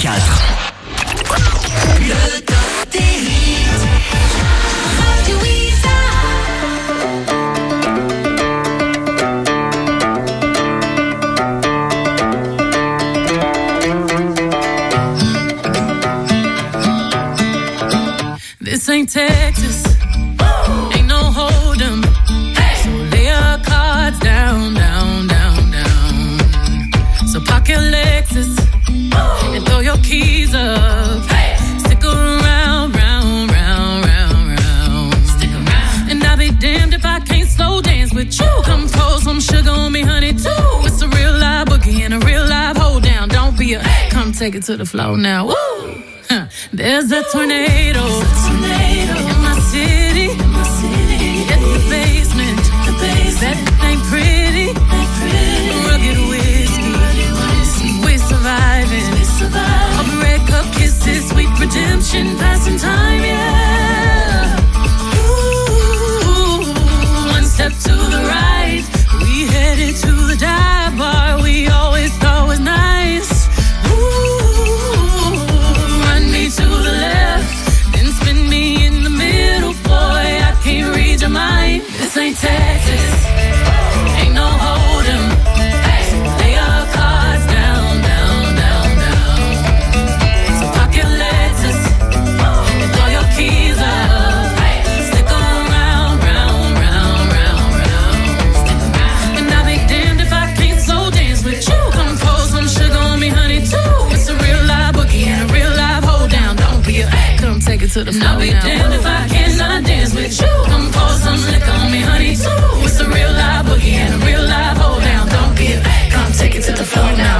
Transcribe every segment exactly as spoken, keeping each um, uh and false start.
quatre. Le top des hits. Radio Isa. This ain't Texas. Ain't no hold'em. So lay your cards down, down, down, down. So park your Lexus and throw your keys up. Stick around, round, round, round, round. Stick around. And I'll be damned if I can't slow dance with you. Come pour some sugar on me, honey, too. It's a real live boogie and a real live hold down. Don't be a, come take it to the floor now. Woo! Huh. There's a tornado, a tornado in my city, in my city. At the basement, the basement. That ain't pretty, ain't pretty. Rugged whiskey, rugged whiskey. We surviving, we surviving. All the red cup kisses, sweet redemption, passing time, yeah. Ooh, one step to the right, we headed to the dive bar we always thought was nice. To the left, then spin me in the middle, boy, I can't read your mind. This ain't Texas, ain't no hold'em. So lay your cards down, down, down, down. So park your Lexus and throw your keys up. Stick around, round, round, round, round. And I'll be damned if I can't slow dance with you. Come pour some sugar on me, honey, too. It's a real live boogie and a real live hold down. Don't be a, come take it to the floor. I'll be damned if I cannot dance with you. Come pour some liquor on me, honey, too. It's a real live boogie and a real live hold down. Don't be a, come take it to the floor now.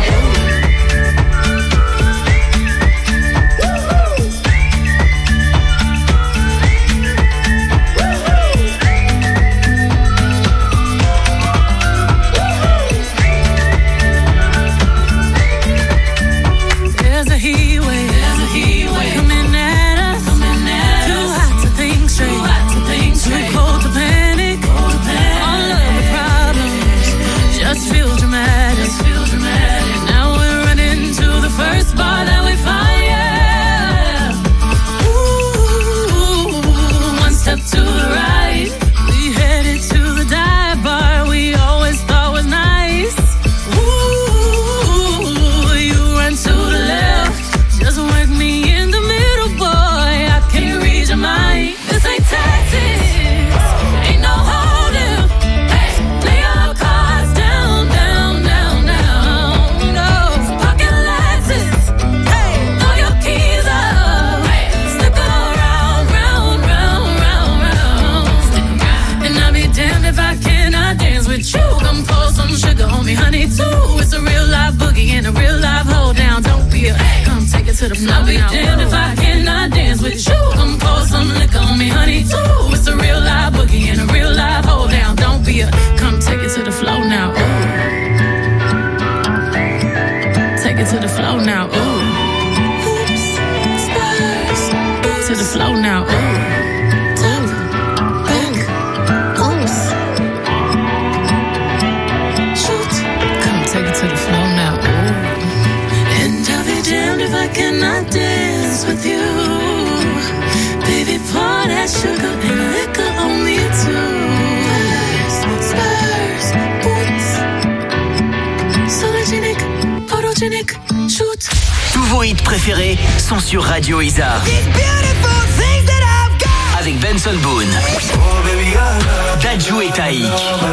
There's a heat wave, there's a heat wave coming at us, coming at too us. Hot to think straight, too hot to think straight. Too cold to panic, cold to panic. All of the problems just feel dramatic, just feel dramatic. Now we're running to the first bar that we find, yeah. Ooh, one step to the right, we headed to the dive bar we always thought was nice. Ooh, you run to the left, just work me in the middle, boy, I can't read your mind. This ain't Texas, ain't no hold'em. Lay your cards down, down, down, down. No, pocket Lexus, throw your keys up. Stick around, round, round, round, round. And I'll be damned if I cannot dance with you. Come pour some sugar on me, honey, too. It's a real live boogie and a real live hold down. Don't be a, come take it to the floor. I'll be damned if I cannot dance with you. Come pour some liquor on me, honey, too. It's a real live boogie and a real live hold down. Don't be a, come take it to the floor now. Ooh. Take it to the floor now. Ooh. Oops, Spurs. To the floor now. Ooh. Take it to the floor now, ooh. And I'll be damned if I cannot dance with you. Baby, pour that sugar and liquor on me too. Spurs, boots, sologenic, photogenic, shoot. Tous vos hits préférés sont sur Radio Isa. Avec Benson Boone, Dadju et Taïk.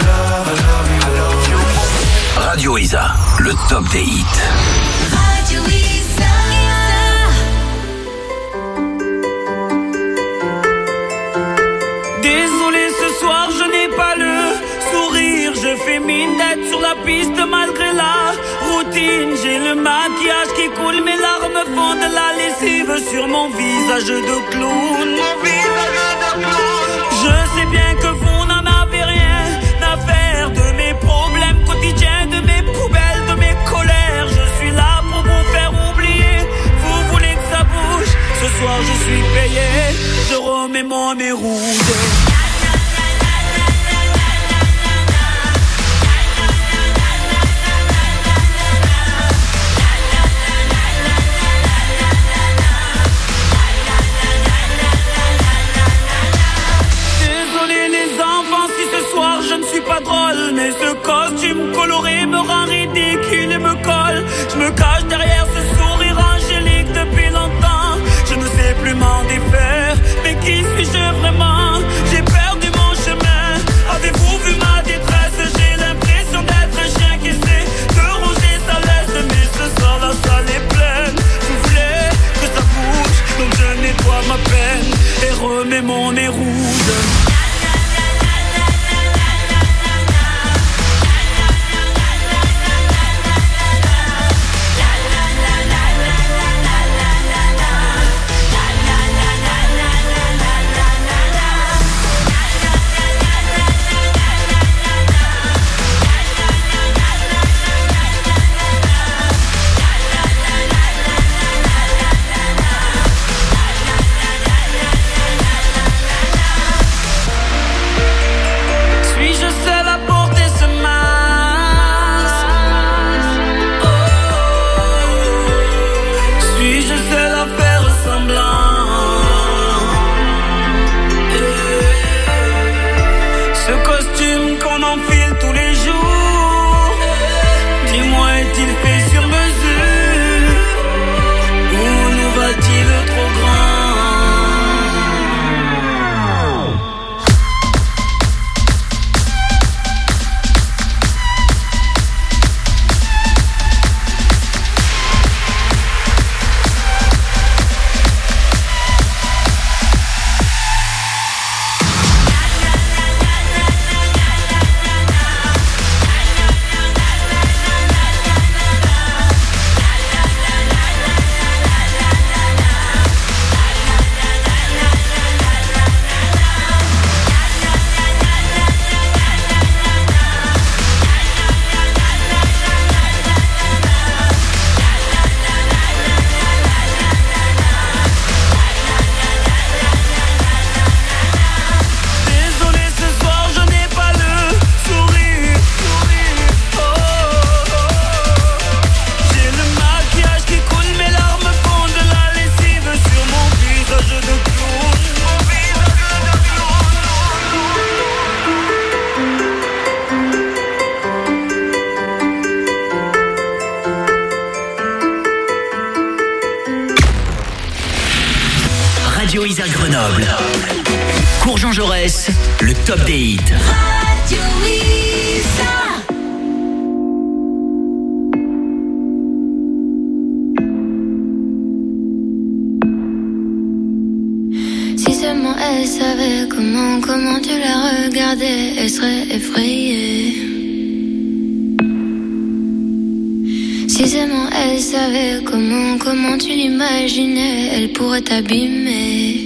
Radio Isa, le top des hits. Radio Isa. Désolé, ce soir je n'ai pas le sourire. Je fais mine d'être sur la piste malgré la routine. J'ai le maquillage qui coule, mes larmes font de la lessive sur mon visage de clown. Je sais bien que vous n'en avez rien à faire de mes problèmes quotidiens, de mes poubelles, de mes colères. Je suis là pour vous faire oublier. Vous voulez que ça bouge? Ce soir je suis payé. Je remémore mes rouges. et mon nez rouge. Radio Isère Grenoble. Cours Jean Jaurès, le top des hits. Radio Isère. Si seulement elle savait comment, comment tu la regardais, elle serait effrayée. Si seulement elle savait comment, comment tu l'imaginais, elle pourrait t'abîmer.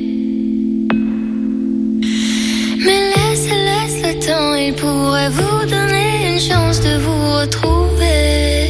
Mais laisse, laisse le temps, il pourrait vous donner une chance de vous retrouver.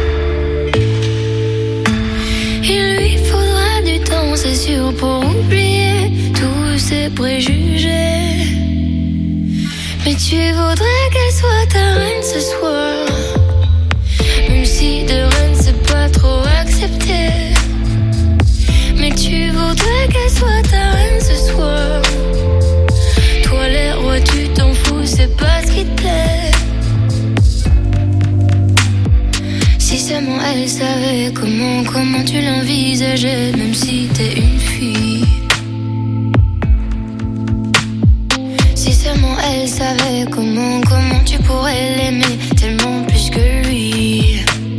Il lui faudra du temps, c'est sûr, pour oublier tous ses préjugés. Mais tu voudrais qu'elle soit ta reine ce soir, même si de reine c'est pas trop accepté. Mais tu voudrais qu'elle soit ta reine ce soir. Toi les rois tu t'en fous, c'est pas ce qui te plaît. Si seulement elle savait comment, comment tu l'envisageais, même si t'es une fille. Si seulement elle savait comment, comment tu pourrais l'aimer tellement plus que lui.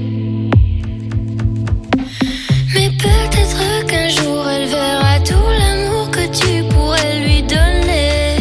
Mais peut-être qu'un jour elle verra tout l'amour que tu pourrais lui donner.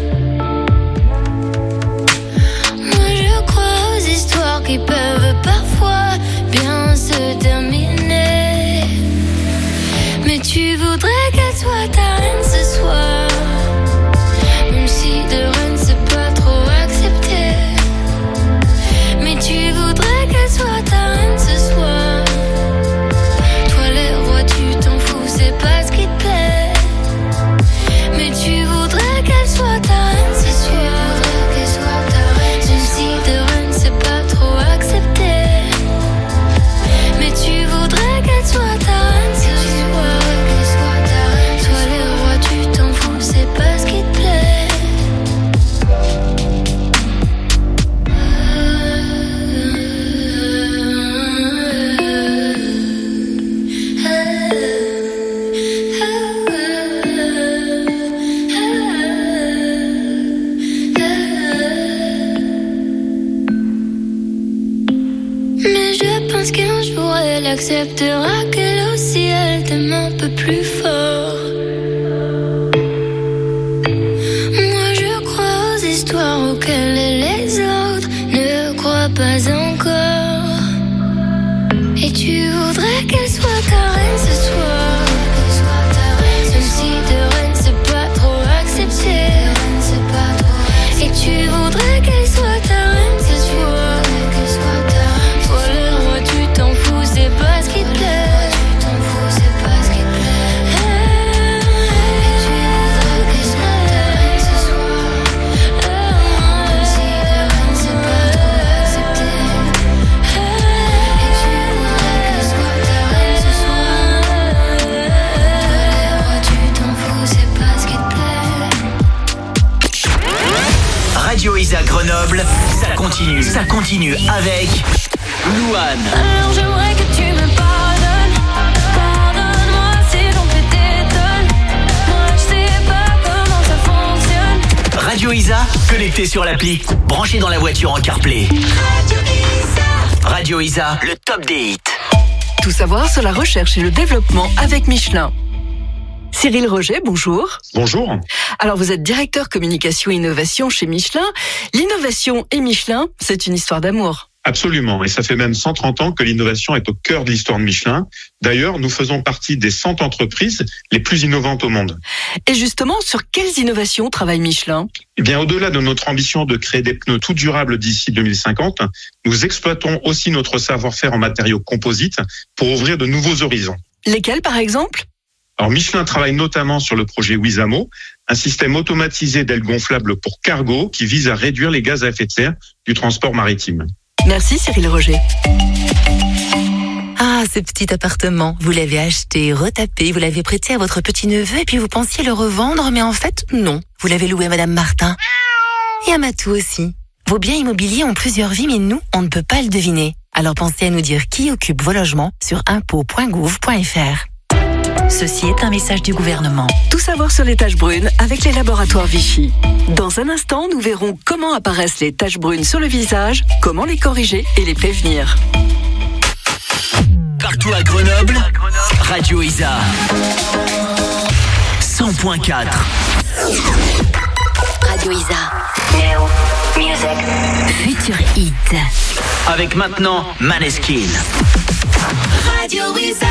Moi je crois aux histoires qui peuvent parfois bien se terminer. Mais tu voudrais qu'elle soit ta reine ce soir, même si de reine c'est pas trop accepté. Mais tu voudrais qu'elle soit ta reine ce soir. Toi les rois tu t'en fous, c'est pas ce qui te plaît. Mais tu voudrais qu'elle soit ta reine ce soir. Qu'elle soit ta reine, même si de reine c'est pas trop accepté. Mais tu voudrais qu'elle soit ta reine ce soir. Toi les rois tu t'en fous, c'est pas ce qui te plaît. Mais je pense qu'un jour elle acceptera qu'elle aussi elle t'aime un peu plus fort. Grenoble, ça continue, ça continue avec Louane. Alors j'aimerais que tu me pardonnes. Pardonne-moi si j'en fais t'étonne. Moi je sais pas comment ça fonctionne. Radio Isa, connecté sur l'appli, branché dans la voiture en CarPlay. Radio Isa. Radio Isa, le top des hits. Tout savoir sur la recherche et le développement avec Michelin. Cyril Roger, bonjour. Bonjour. Alors vous êtes directeur communication et innovation chez Michelin. L'innovation et Michelin, c'est une histoire d'amour. Absolument, et ça fait même cent trente ans que l'innovation est au cœur de l'histoire de Michelin. D'ailleurs, nous faisons partie des cent entreprises les plus innovantes au monde. Et justement, sur quelles innovations travaille Michelin ? Eh bien, au-delà de notre ambition de créer des pneus tout durables d'ici deux mille cinquante, nous exploitons aussi notre savoir-faire en matériaux composites pour ouvrir de nouveaux horizons. Lesquels, par exemple ? Alors, Michelin travaille notamment sur le projet Wizamo, un système automatisé d'ailes gonflables pour cargo qui vise à réduire les gaz à effet de serre du transport maritime. Merci Cyril Roger. Ah, ce petit appartement, vous l'avez acheté, retapé, vous l'avez prêté à votre petit-neveu et puis vous pensiez le revendre, mais en fait, non. Vous l'avez loué à Madame Martin. Et à Matou aussi. Vos biens immobiliers ont plusieurs vies, mais nous, on ne peut pas le deviner. Alors pensez à nous dire qui occupe vos logements sur impôts point gouv point f r. Ceci est un message du gouvernement. Tout savoir sur les taches brunes avec les laboratoires Vichy. Dans un instant, nous verrons comment apparaissent les taches brunes sur le visage, comment les corriger et les prévenir. Partout à Grenoble, Radio Isa. cent point quatre. Radio Isa. New music. Futur hit. Avec maintenant Maneskin. Radio Isa.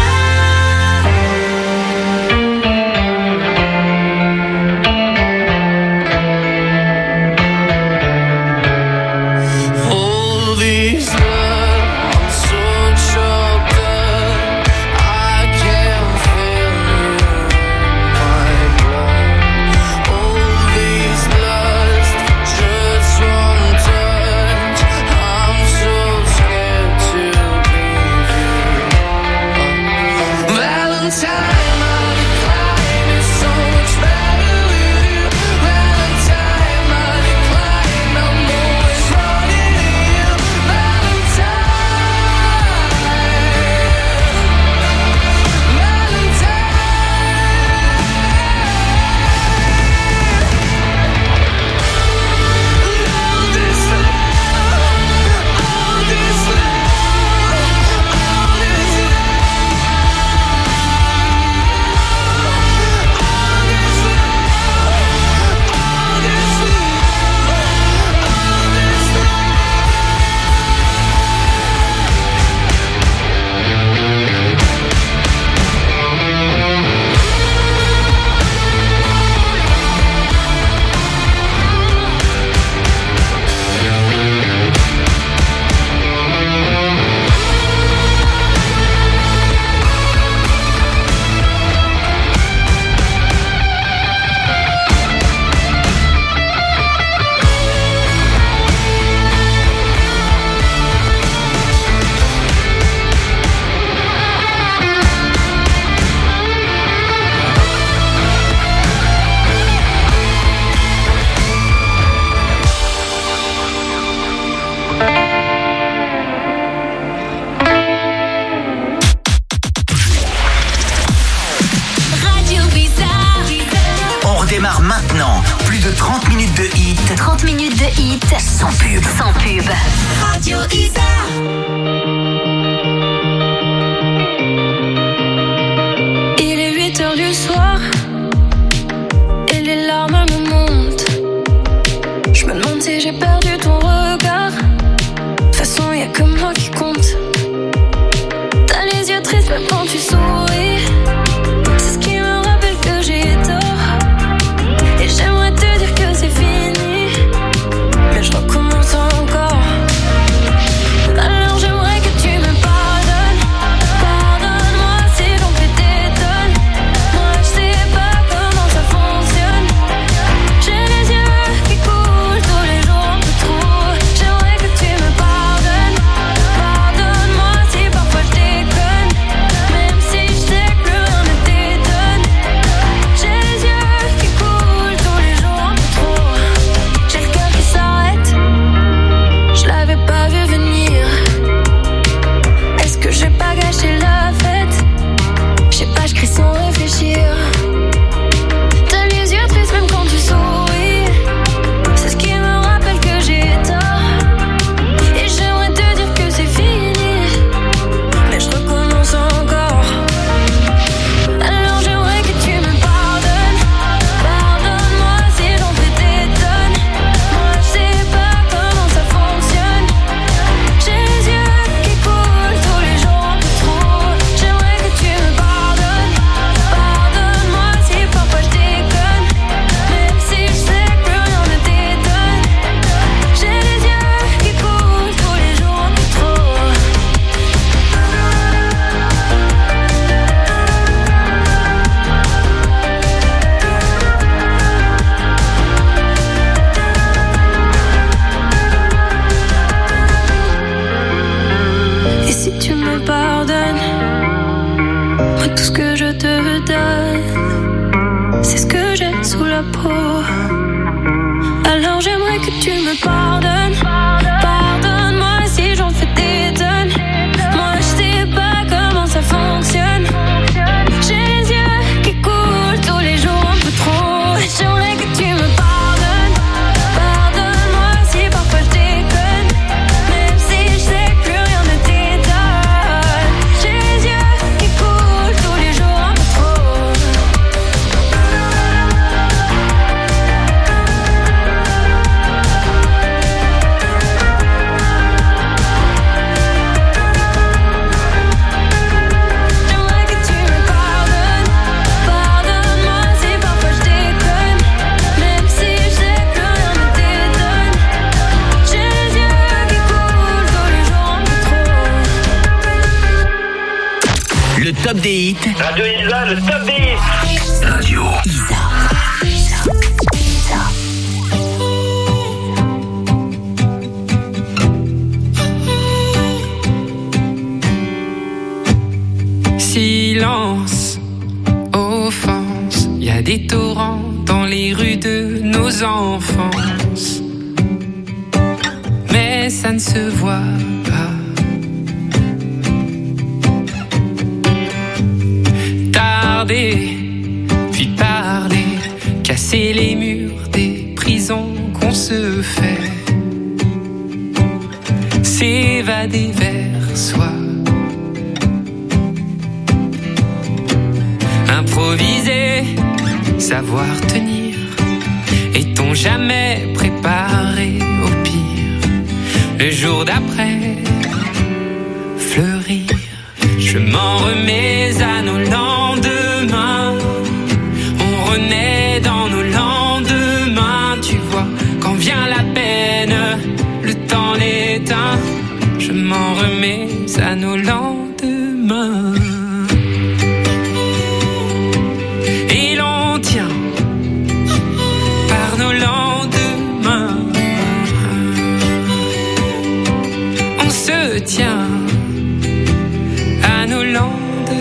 Maintenant, plus de trente minutes de hit. trente minutes de hit. Sans pub. Sans pub. Radio Isa. Il est huit heures du soir et les larmes me montent. Je me demande si j'ai perdu ton regard. De toute façon, y'a que moi qui compte. T'as les yeux tristes même quand tu souris. C'est ce qui me rappelle que j'ai tort. Et j'aimerais te dire que c'est fini, mais je recommence encore. Alors j'aimerais que tu me pardonnes. Pardonne-moi si j'en fais t'étonne. Moi je sais pas comment ça fonctionne. J'ai les yeux qui coulent tous les jours un peu trop. J'aimerais que tu me pardonnes. Pardonne-moi si parfois je déconne. Même si Tout ce que je te donne, c'est ce que j'ai sous la peau. Alors j'aimerais que tu me pardonnes. Pardonne-moi si j'en fais des tonnes. Moi je sais pas comment ça fonctionne. J'ai les yeux qui coulent tous les jours un peu trop. J'aimerais que tu me pardonnes. Pardonne-moi si parfois je déconne. Même si je sais que plus rien ne t'étonne. J'ai les yeux qui coulent tous les jours un peu trop. J'aimerais que tu me pardonnes. Pardonne-moi si parfois je déconne. Même si je sais que rien ne t'étonne. J'ai les yeux qui coulent tous les jours un peu trop. Le top des hits. Radio Isa, le top des hits. Radio Isa. Silence, offense, y a des torrents dans les rues de nos enfances. Mais ça ne se voit pas. Tarder, puis parler, casser les murs des prisons qu'on se fait. S'évader vers soi. Improviser, savoir tenir. Est-on jamais préparé au pire? Le jour d'après, fleurir. Je m'en remets à nos lendemains. On renaît dans nos lendemains. Tu vois, quand vient la peine, le temps l'éteint. Je m'en remets à nos lendemains. Et l'on tient par nos lendemains. On se tient à nos lendemains.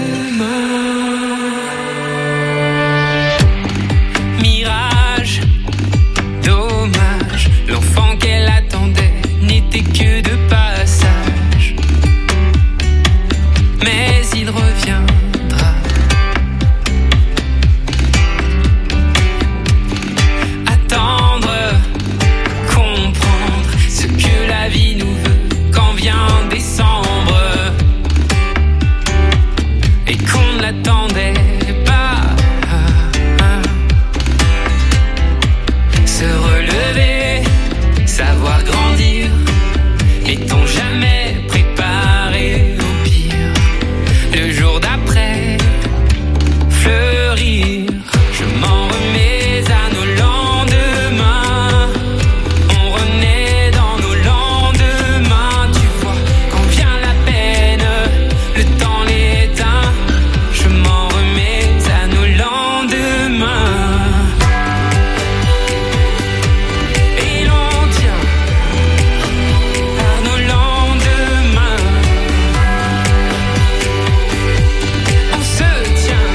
Mirage, dommage, l'enfant qu'elle attendait n'était que de passage. Mais il reviendra. Attendre, comprendre ce que la vie nous veut quand vient décembre. Et qu'on ne l'attendait pas. Se relever, savoir grandir. Est-on jamais préparé au pire? Le jour d'après, fleurir. Je m'en remets à nos lendemains. On renaît dans nos lendemains. Tu vois, quand vient la peine, le temps l'éteint. Je m'en remets à nos lendemains. Et l'on tient par nos lendemains. On se tient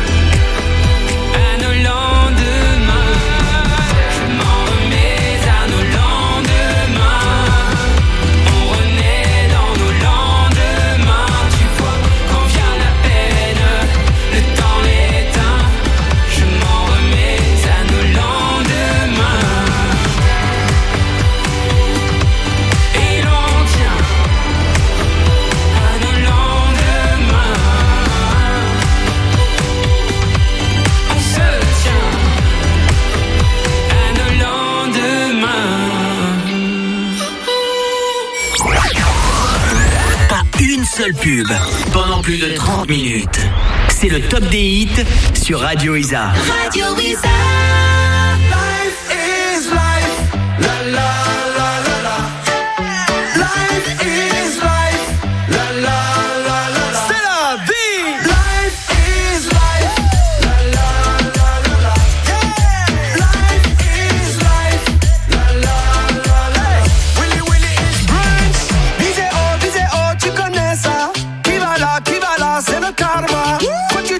à nos lendemains. Je m'en remets à nos lendemains. On renaît dans nos lendemains. Tu vois, quand vient la peine, le temps l'éteint. Je m'en remets à nos lendemains. Et l'on tient à nos lendemains. On se tient à nos lendemains. Pas une seule pub pendant plus de trente minutes. C'est le top des hits sur Radio Isa. Radio Isa. Life is life. La la la la la. Life is life. La la la la la. C'est la vie. Life is life. La la la la la. Yeah. Life is life. La la la la la. Willy Willy is brunch. D J O, D J O, tu connais ça? Qui va là, qui va là, c'est le karma. Quand tu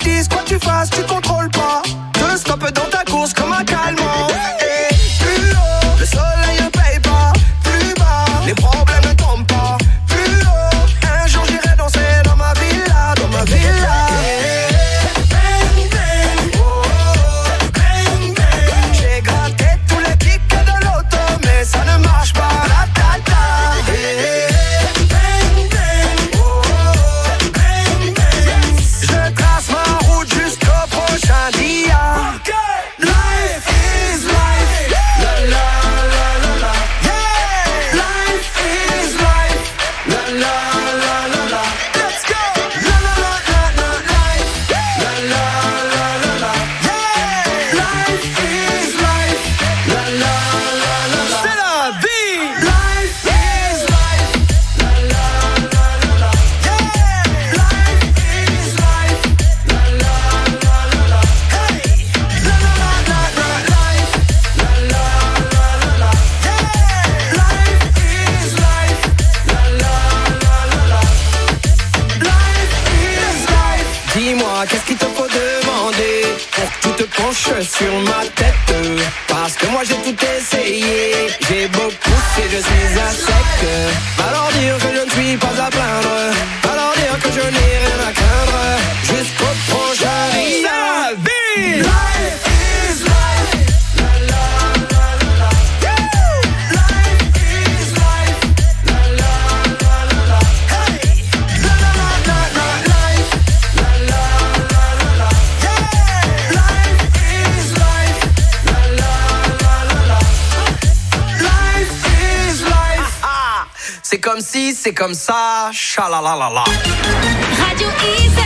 faut demander pour que tu te penches sur ma tête. Parce que moi j'ai tout essayé, j'ai beau pousser, je suis à sec. Va leur dire que je ne suis pas à plaindre, va leur dire que je n'ai rien à craindre. Jusqu'au prochain vis-à-vis. Life is life. La la la la la. Life is life. La la la la la. Hey. La la la la la. Life. La la la la la. Yeah. Life is life. La la la la la. Life is life. Ah, ah. C'est comme si, c'est comme ça. Chalalalala. Radio Isa.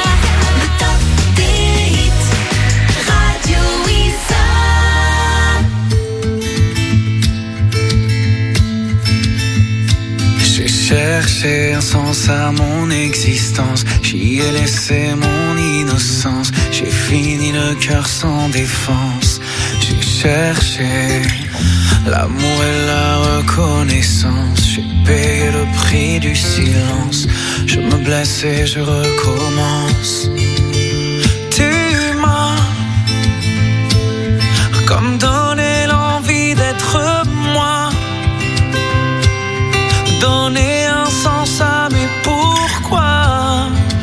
Chercher un sens à mon existence, j'y ai laissé mon innocence, j'ai fini le cœur sans défense. J'ai cherché l'amour et la reconnaissance, j'ai payé le prix du silence, je me blesse et je recommence. Tu m'as comme donné l'envie d'être moi, donner un sens à mes pourquoi.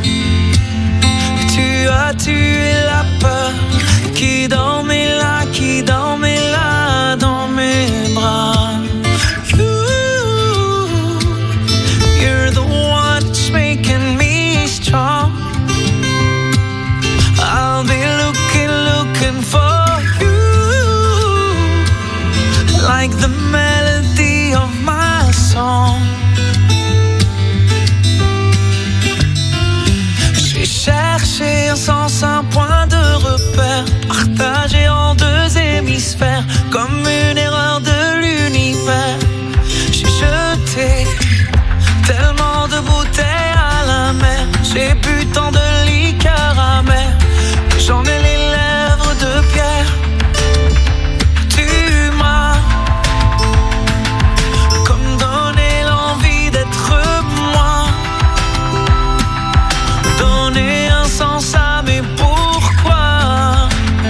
Tu as tué la peur qui dormait là, qui dormait là dans mes bras. You, you're the one that's making me strong. I'll be looking, looking for you, like the melody of my song. Chercher un sens, un point de repère, partagé en deux hémisphères, comme une erreur de l'univers. J'ai jeté tellement de bouteilles à la mer, j'ai bu tant de liqueurs amères, que j'en ai les lèvres de pierre. Tu m'as comme donné l'envie d'être moi, donner un sens à mes pourquoi.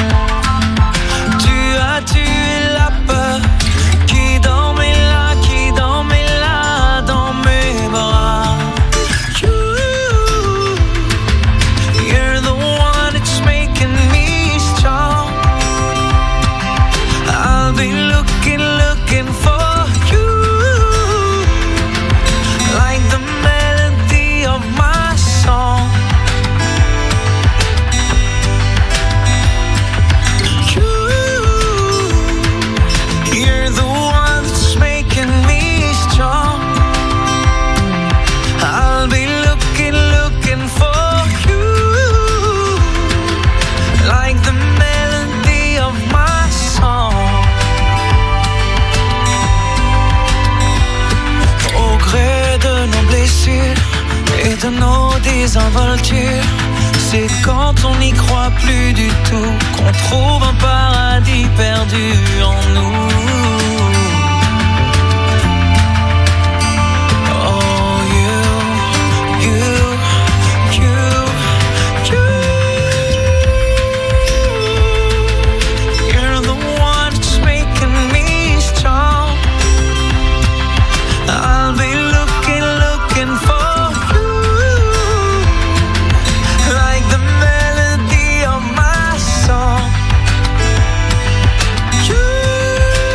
Tu as tué la peur qui dormait là, qui dormait là dans mes bras. You, you're the one that's making me strong. I'll be looking, looking for you, like the melody of my song. You're the one that's making me strong. I'll be looking, looking for you, like the melody of my song. Au gré de nos blessures et de nos désinvoltures, c'est quand on n'y croit plus du tout qu'on trouve un paradis perdu en nous. Oh, you, you, you, you. You're the one that's making me strong. I'll be looking, looking for you, like the melody of my song. You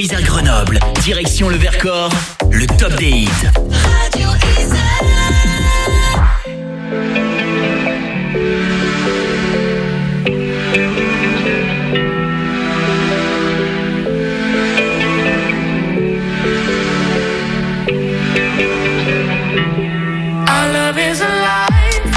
Isère Grenoble, direction le Vercors, le top des hits. Radio Isère. Our love is alive.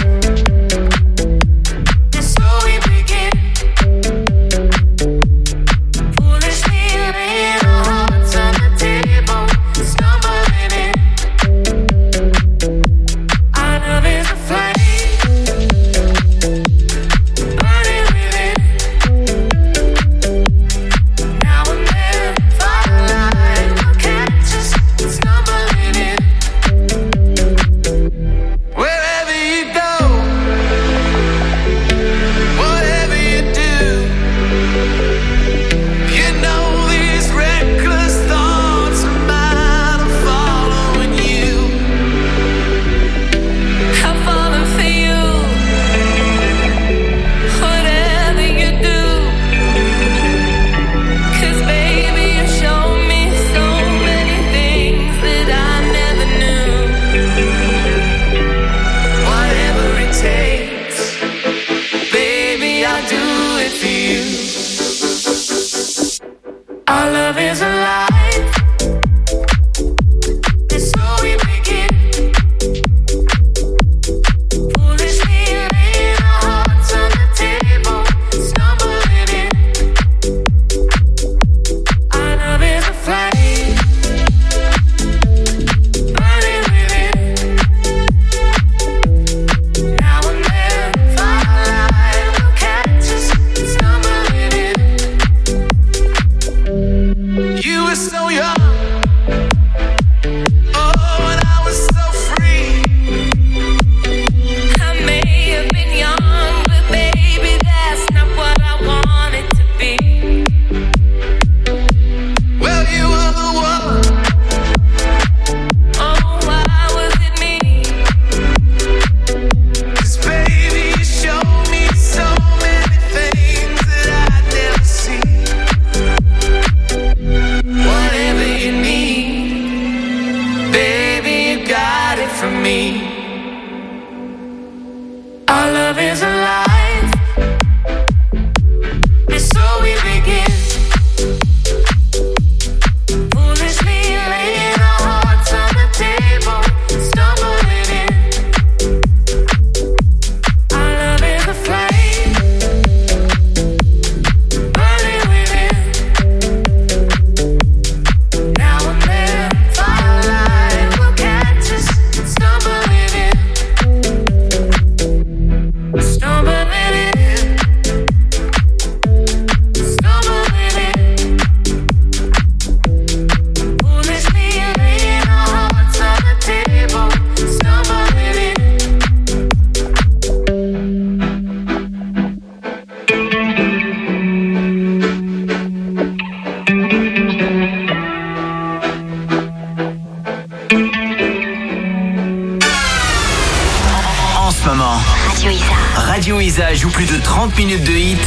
Radio Isa joue plus de trente minutes de hits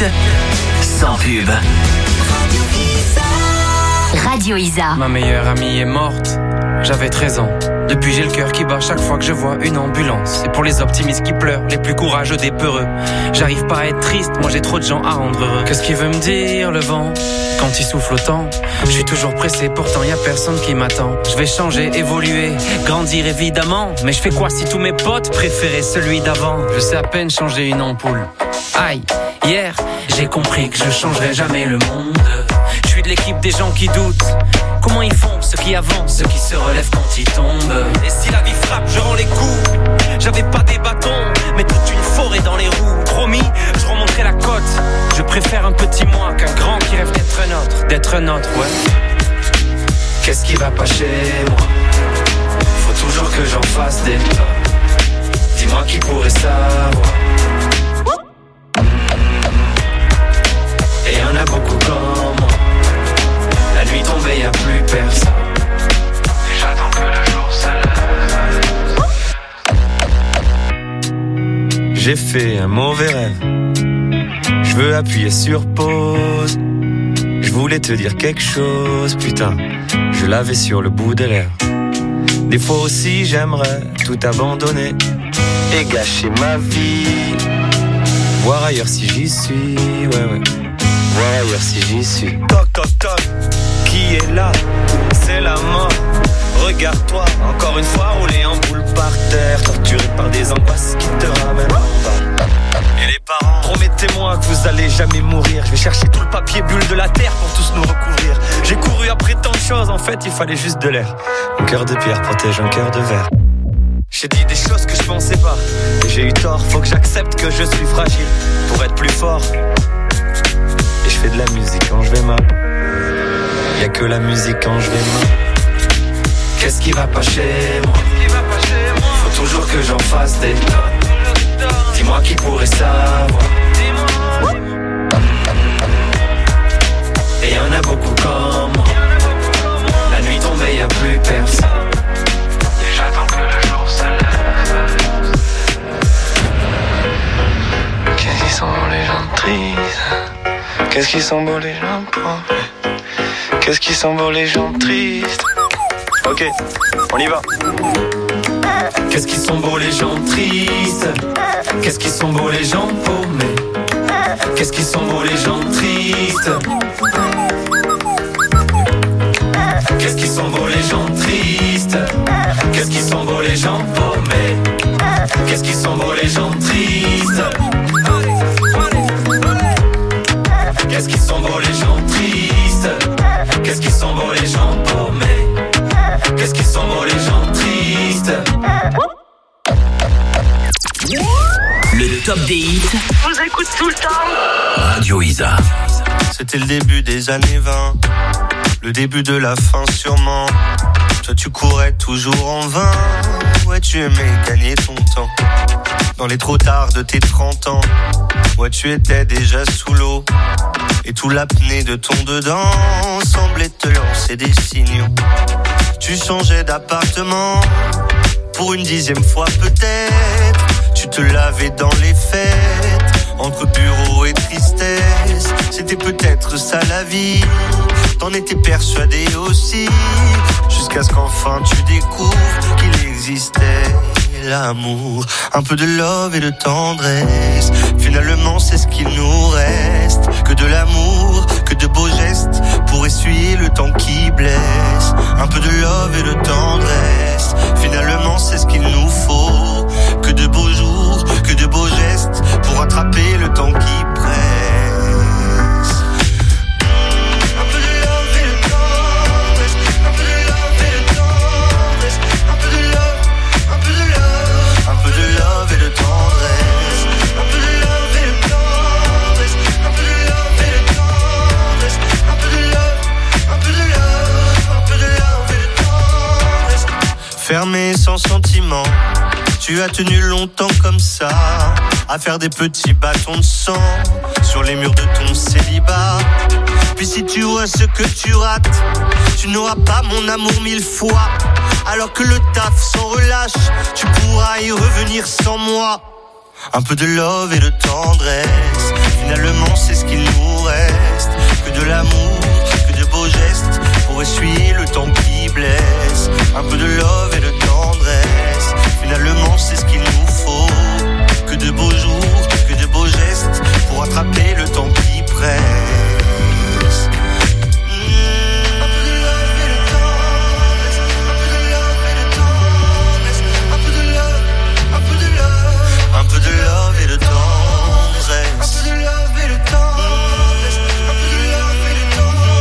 sans pub. Radio Isa. Ma meilleure amie est morte, j'avais treize ans. Depuis j'ai le cœur qui bat chaque fois que je vois une ambulance. Et pour les optimistes qui pleurent, les plus courageux des peureux, j'arrive pas à être triste, moi j'ai trop de gens à rendre heureux. Qu'est-ce qu'il veut me dire le vent quand il souffle autant? Je suis toujours pressé, pourtant y a personne qui m'attend. Je vais changer, évoluer, grandir évidemment. Mais je fais quoi si tous mes potes préféraient celui d'avant? Je sais à peine changer une ampoule. Aïe, hier j'ai compris que je changerai jamais le monde. Je suis de l'équipe des gens qui doutent. Comment ils font, ceux qui avancent, ceux qui se relèvent quand ils tombent. Et si la vie frappe, je rends les coups. J'avais pas des bâtons, mais toute une forêt dans les roues. Promis, je remonterai la côte. Je préfère un petit moi qu'un grand qui rêve d'être un autre. D'être un autre, ouais. Qu'est-ce qui va pas chez moi? Faut toujours que j'en fasse des pas. Dis-moi qui pourrait savoir. Et y'en a beaucoup comme moi. La nuit tombée, y'a plus personne. Et j'attends que le jour se lève. J'ai fait un mauvais rêve. Je veux appuyer sur pause. Je voulais te dire quelque chose, putain, je l'avais sur le bout de l'air. Des fois aussi j'aimerais tout abandonner et gâcher ma vie. Voir ailleurs si j'y suis, ouais ouais. Voir ailleurs si j'y suis. Toc toc toc, qui est là? C'est la mort. Regarde-toi, encore une fois roulé en boule par terre, torturé par des angoisses qui te ramènent en bas. Et les parents, promettez-moi que vous allez jamais mourir. Je vais chercher tout le papier bulle de la terre pour tous nous recouvrir. J'ai couru après tant de choses, en fait il fallait juste de l'air. Mon cœur de pierre protège un cœur de verre. J'ai dit des choses que je pensais pas, et j'ai eu tort, faut que j'accepte que je suis fragile pour être plus fort. Et je fais de la musique quand je vais mal. Y'a que la musique quand je vais mal. Qu'est-ce qui va pas chez moi? Faut toujours que j'en fasse des tonnes. Dis-moi qui pourrait savoir. Et y'en a beaucoup comme moi. La nuit tombée, y'a plus personne. Et j'attends que le jour se lève. Qu'est-ce qu'ils sont beaux les gens tristes. Qu'est-ce qu'ils sont beaux les gens pauvres. Qu'est-ce qu'ils sont beaux les gens tristes. Ok, on y va. Qu'est-ce qu'ils sont beaux les gens tristes. Qu'est-ce qu'ils sont beaux les gens paumés. Qu'est-ce qu'ils sont beaux les gens tristes. Qu'est-ce qu'ils sont beaux les gens tristes. Qu'est-ce qu'ils sont beaux les gens paumés. Qu'est-ce qu'ils sont beaux les gens tristes. Qu'est-ce qu'ils sont beaux les gens tristes. Qu'est-ce qu'ils sont beaux les gens paumés. Qu'est-ce qu'ils sont beaux les gens tristes. Le top des hits. On vous écoute tout le temps. Radio Isa. C'était le début des années vingt. Le début de la fin sûrement. Toi tu courais toujours en vain. Ouais tu aimais gagner ton temps. Dans les trop tard de tes trente ans. Ouais tu étais déjà sous l'eau. Et tout l'apnée de ton dedans semblait te lancer des signaux. Tu changeais d'appartement pour une dixième fois peut-être. Tu te lavais dans les fêtes, entre bureau et tristesse. C'était peut-être ça la vie, t'en étais persuadé aussi. Jusqu'à ce qu'enfin tu découvres qu'il existait l'amour. Un peu de love et de tendresse. Finalement c'est ce qu'il nous reste. Que de l'amour, que de beaux gestes pour essuyer le temps qui blesse. Un peu de love et de tendresse. Finalement c'est ce qu'il nous faut. Que de beaux jours, que de beaux gestes pour rattraper le temps qui presse. Un peu de love et de tendresse. Un peu de love et de tendresse. Un peu de love, un peu de love. Un peu de love et de tendresse. Un peu de love et de tendresse. Un peu de love et de tendresse. Un peu de love, un peu de love. Un peu de love et de tendresse. Fermé sans sentiment. Tu as tenu longtemps comme ça, à faire des petits bâtons de sang sur les murs de ton célibat. Puis si tu vois ce que tu rates, tu n'auras pas mon amour mille fois. Alors que le taf s'en relâche, tu pourras y revenir sans moi. Un peu de love et de tendresse. Finalement c'est ce qu'il nous reste. Que de l'amour, que de beaux gestes pour essuyer le temps qui blesse. Un peu de love et de tendresse. Finalement c'est ce qu'il nous faut. Que de beaux jours, que de beaux gestes pour attraper le temps qui presse. Un peu de love et de tendresse. Un peu de love et de tendresse. Un peu de love et de tendresse.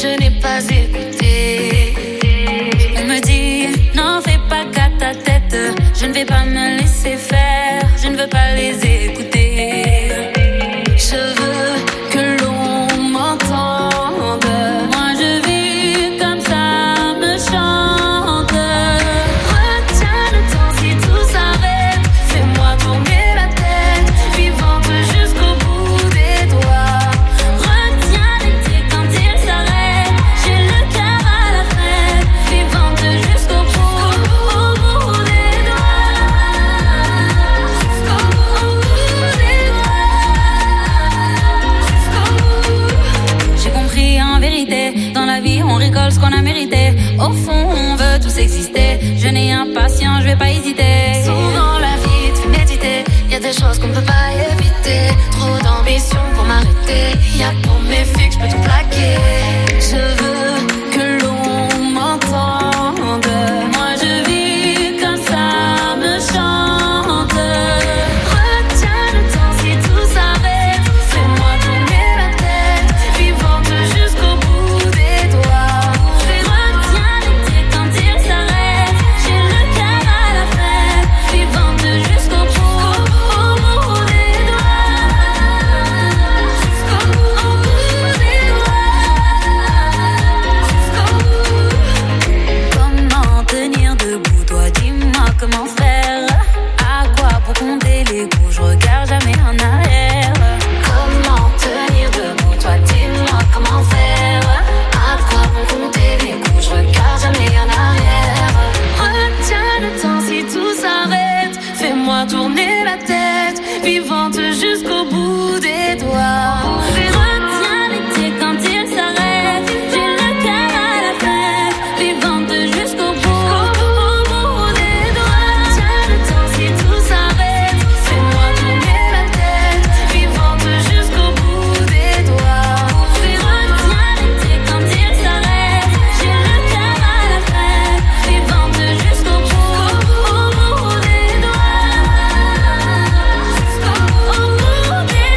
je n'ai pas écouté. On me dit, n'en fais pas qu'à ta tête. Je ne vais pas me laisser faire, je ne veux pas les écouter. Je veux que l'on m'entende. Moi je vis comme ça me chante. Retiens le temps si tout s'arrête. Fais-moi tourner la tête, vivante jusqu'au bout des doigts. Retiens l'été quand il s'arrête. J'ai le cœur à la fête, vivante jusqu'au bout, au bout des doigts. Jusqu'au bout des doigts. J'ai compris en vérité, dans la vie on récolte ce qu'on a mérité. Au fond on veut tous exister. Je n'ai impatient, je vais pas hésiter. Souvent la vie te fait méditer. Y'a des choses qu'on peut pas éviter. Trop d'ambition pour m'arrêter. Y'a pour mes fixes, je peux tout plaquer. Je veux que l'on m'entende. Moi je vis comme ça me chante. Retiens le temps si tout s'arrête. Fais-moi tourner la tête, vivante jusqu'au bout des doigts. Retiens l'été quand il s'arrête. J'ai le cœur à la fête, vivante jusqu'au bout, au bout des doigts. Jusqu'au bout des doigts. Comment tenir debout, toi dis-moi comment faire. À quoi pour compter les coups, je regarde jamais en arrière. Comment tenir debout, toi dis-moi comment faire. À quoi pour compter les coups, je regarde jamais en arrière. Retiens le temps si tout s'arrête. Fais-moi tourner la tête, vivante jusqu'au bout des doigts. Retiens l'été quand il s'arrête. J'ai le cœur à la fête, vivante jusqu'au bout, au bout des doigts. Retiens le temps si tout s'arrête. Fais-moi tourner la tête, vivante jusqu'au bout des doigts. Retiens l'été quand il s'arrête. J'ai le cœur à la fête, vivante jusqu'au bout, au bout des doigts. Jusqu'au bout des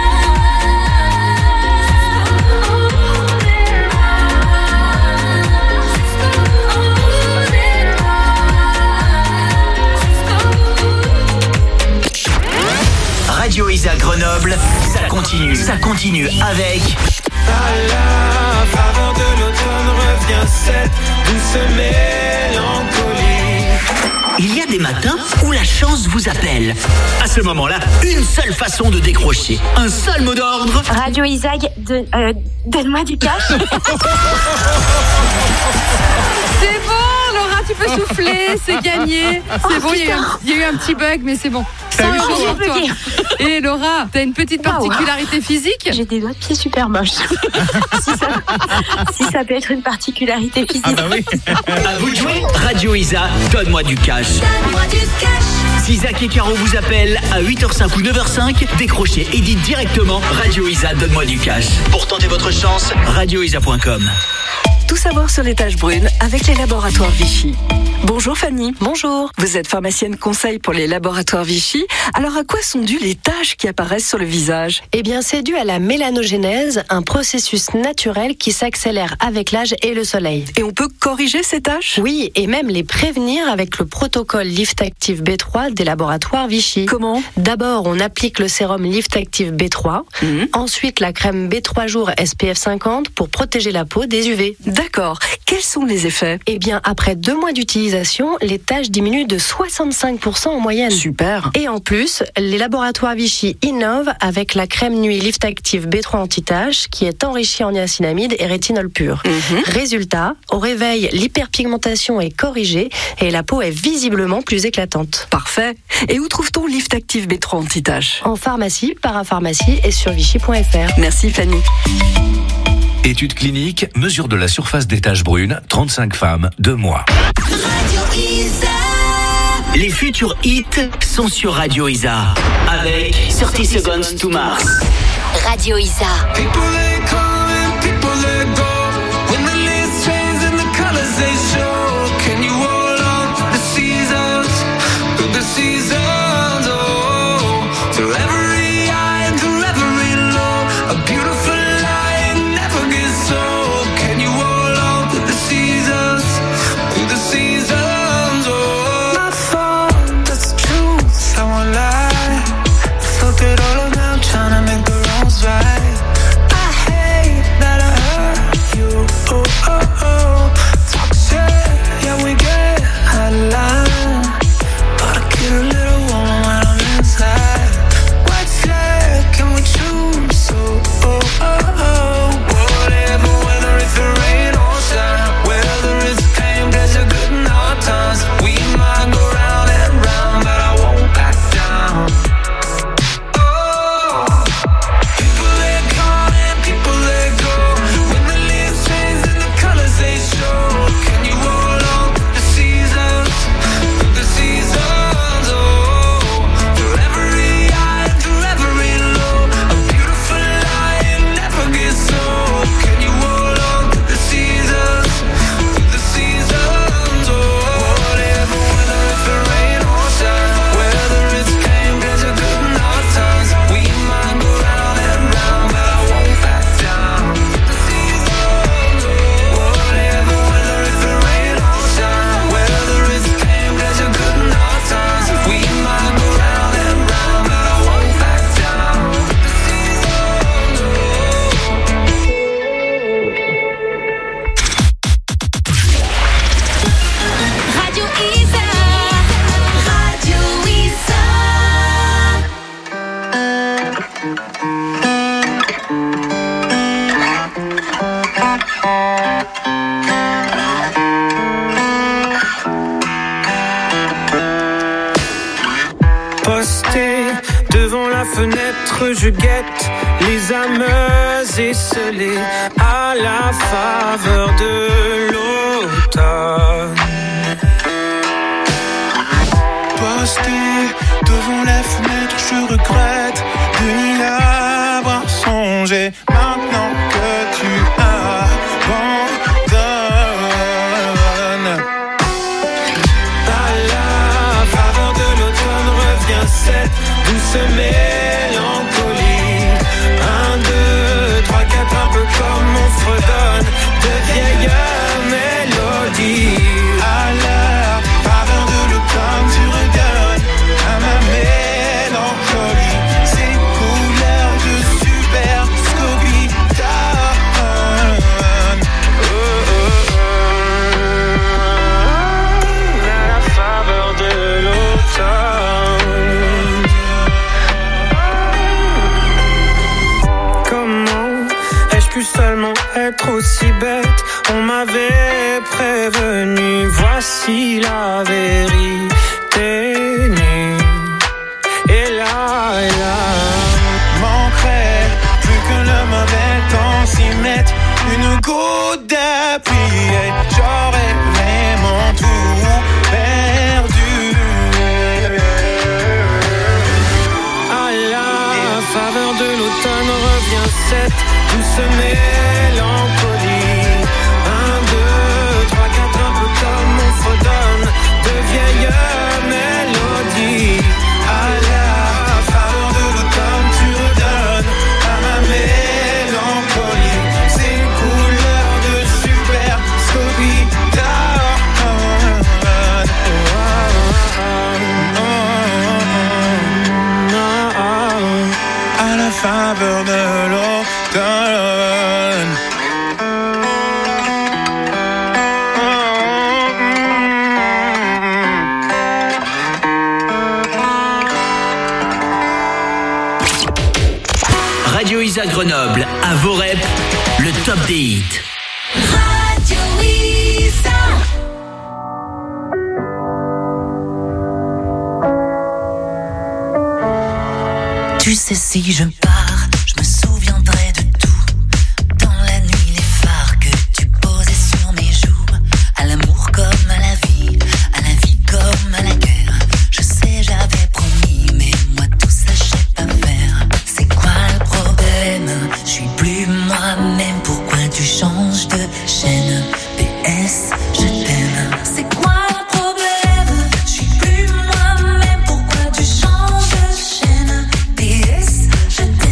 Radio Isa Grenoble, ça continue, ça continue avec À la faveur de l'automne revient cette douce mélancolie. Il y a des matins où la chance vous appelle. À ce moment-là, une seule façon de décrocher. Un seul mot d'ordre. Radio Isaac, de, euh, donne-moi du cash. C'est bon, Laura, tu peux souffler, c'est gagné. C'est Oh, bon, il y, a eu un- il y a eu un petit bug, mais c'est bon. cent euros J'ai pour toi. bugué. Et Laura, t'as une petite particularité physique? J'ai des doigts de pied super moches. si, ça, si ça peut être une particularité physique. Ah bah oui. À vous de jouer. Radio Isa, donne-moi du cash. Donne-moi du cash. Si Zach et Caro vous appellent à huit heures cinq ou neuf heures cinq, décrochez et dites directement Radio Isa, donne-moi du cash. Pour tenter votre chance, radio isa point com. Tout savoir sur les taches brunes avec les laboratoires Vichy. Bonjour Fanny. Bonjour. Vous êtes pharmacienne conseil pour les laboratoires Vichy. Alors à quoi sont dues les taches qui apparaissent sur le visage? Eh bien, c'est dû à la mélanogénèse, un processus naturel qui s'accélère avec l'âge et le soleil. Et on peut corriger ces taches? Oui, et même les prévenir avec le protocole Lift Active B trois des laboratoires Vichy. Comment? D'abord, on applique le sérum Lift Active B trois. Mmh. Ensuite, la crème B trois jours S P F cinquante pour protéger la peau des U V. D'accord. Quels sont les effets? Eh bien, après deux mois d'utilisation, les taches diminuent de soixante-cinq pour cent en moyenne. Super. Et en plus, les laboratoires Vichy innovent avec la crème nuit Lift Active B trois anti-taches qui est enrichie en niacinamide et rétinol pur. Mmh. Résultat, au réveil, l'hyperpigmentation est corrigée et la peau est visiblement plus éclatante. Parfait. Et où trouve-t-on Lift Active B trois anti-taches? En pharmacie, parapharmacie et sur vichy point f r. Merci Fanny. Étude clinique, mesure de la surface des taches brunes, trente-cinq femmes, deux mois. Les futurs hits sont sur Radio Isa. Avec thirty Seconds to Mars. Radio Isa. People they come and people they go. When the leaves change and the colors they show. Can you hold on to the seasons? Through the seasons, oh. Through every high and through every low. A beautiful light never gets old. Can you oh. Talk shit, yeah, we get out of line. But I get a little warm when I'm inside. What's that? Can we choose? So, oh, oh, oh. Whatever, whether it's the rain or shine, whether it's pain, pleasure, good and hard times. We might go round and round, but I won't back down. Oh, people let go and people let go. When the leaves change and the colors they show, can you hold on through the seasons, through the seasons? Oh, through every high and through every low, a beautiful lie it never gets old. Can you hold on through the seasons, through the seasons? Oh, whatever, whether it's the rain or shine, whether it's pain, pleasure, good and hard times. We might go round and round, but I won't back down. The seasons, oh, whatever, whether it's the rain or shine, whether it's pain, pleasure, good and hard times. We might go round and round, but I won't back down. The seasons, Radio Isa. Radio Isa. Posté devant la fenêtre, je guette les âmes esselées à la faveur de l'automne. Posté devant la fenêtre, je regrette de n'y avoir songé. Maintenant que tu abandonnes, à la faveur de l'automne revient cette douce mélancolie. Un, deux, trois, quatre, un peu comme on fredonne de vieilles mélodies. À la faveur de l'automne, tu redonnes à ma mélancolie ces couleurs de super Scooby-Doo. Oh, oh, oh. À la faveur de l'automne. Comment ai-je pu seulement être aussi bête? On m'avait prévenu, voici la vérité nue. Et là, et là, manquerait plus que le mauvais temps s'y mette une goutte de pluie et j'aurais vraiment tout perdu. À la faveur de l'automne revient cette douce mélancolie. Un, deux, trois, quatre, un peu comme on fredonne de vieilles mélodies. À la faveur de l'automne, tu redonnes à ma mélancolie ces couleurs de super Scooby-Doo. À la faveur de l'automne. Radio Isa Grenoble, à vos reps, le top des hits. Radio Isa. Tu sais, si je pars, je me souviendrai de tout. Dans la nuit, les phares que tu posais sur mes joues. À l'amour comme à la vie, à la vie comme à la guerre. Je sais, j'avais promis, mais moi tout ça, je sais pas faire. C'est quoi le problème? Je suis plus moi-même, pourquoi tu changes de chaîne? P S, je t'aime. C'est quoi le problème? Je suis plus moi-même, pourquoi tu changes de chaîne? P S, je t'aime.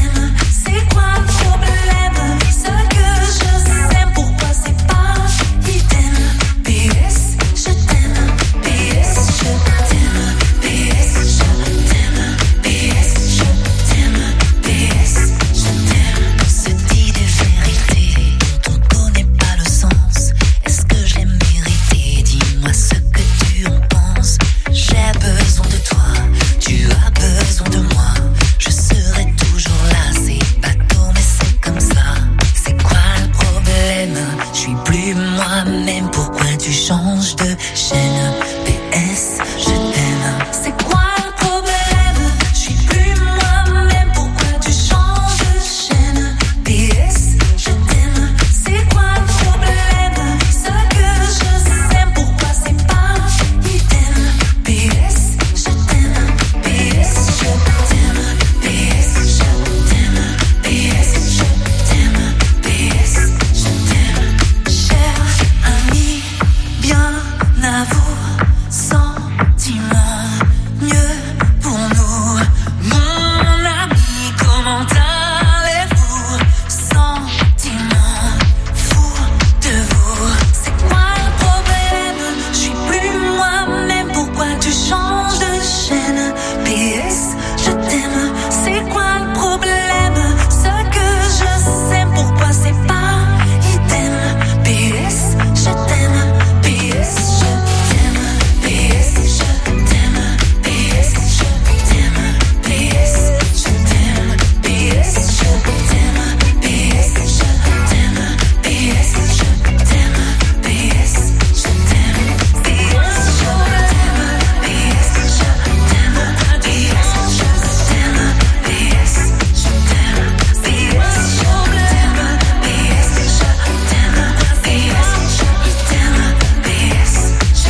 moi-même, pourquoi tu changes de chaîne? P S, je t'aime. C'est quoi le problème? Je suis plus moi-même, pourquoi tu changes de chaîne? P S, je t'aime. C'est quoi le problème? Ce que je sais, pourquoi c'est pas idem? P S, je t'aime. P S, je t'aime. P S, je t'aime. P S, je t'aime. P S, je t'aime. Cher ami, bien à vous, sentiment, mieux pour nous. Mon ami, comment allez-vous? Sentiment, fou de vous. C'est quoi le problème? Je suis plus moi-même, pourquoi tu changes de chaîne? P S, je t'aime. C'est quoi le problème? Ce que je sais, pourquoi c'est pas idem? P S, je t'aime. P S, je t'aime. P S, je t'aime. P S, je t'aime. P S, je t'aime. P S, je t'aime. P S, je t'aime. P S, je t'aime. P S, je t'aime. P S, je t'aime. P S, je t'aime. P S, je t'aime. P S, je t'aime. P S, je t'aime. P S, je t'aime. P S, je t'aime. P S, je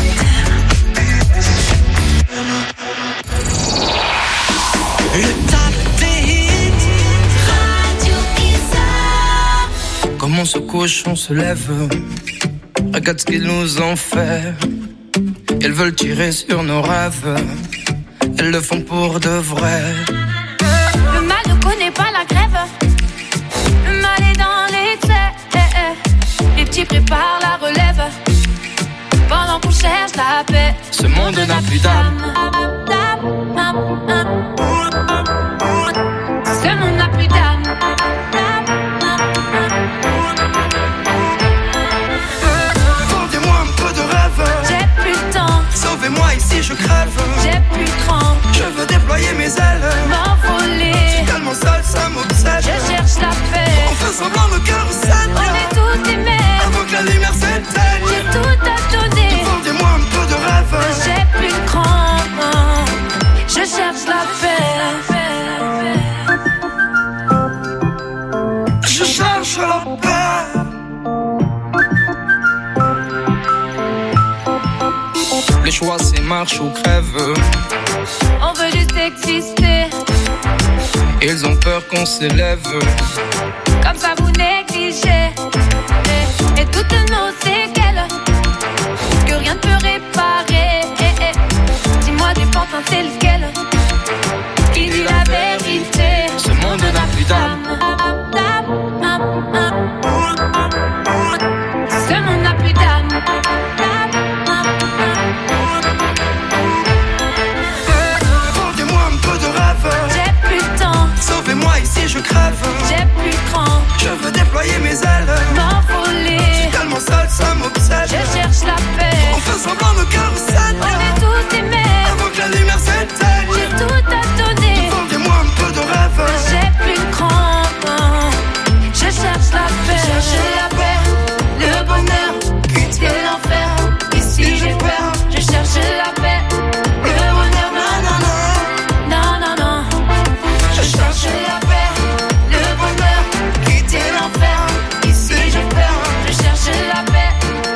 t'aime. Le top des hits. Radio Isa. Comment ce cochon se lève? Regarde ce qu'ils nous ont fait. Elles veulent tirer sur nos rêves. Elles le font pour de vrai. Le mal ne connaît pas la grève. Le mal est dans les traits. Les petits préparent la relève. Pendant qu'on cherche la paix. Ce monde n'a plus d'âme. Ce monde n'a plus d'âme. Vendez-moi un peu de rêve. J'ai plus de temps. Sauvez-moi ici, je crève. J'ai plus de cran. Je veux déployer mes ailes. M'envoler. Je suis tellement seul, ça m'obsède. Je cherche la paix. On fait semblant, le cœur saigne. On est tous des mères. Avant que la lumière s'éteigne. J'ai tout à donner. Vendez-moi un peu de rêve. J'ai plus de cran. Je cherche la paix. Je cherche la paix. Le choix c'est marche ou crève. On veut juste exister. Ils ont peur qu'on s'élève.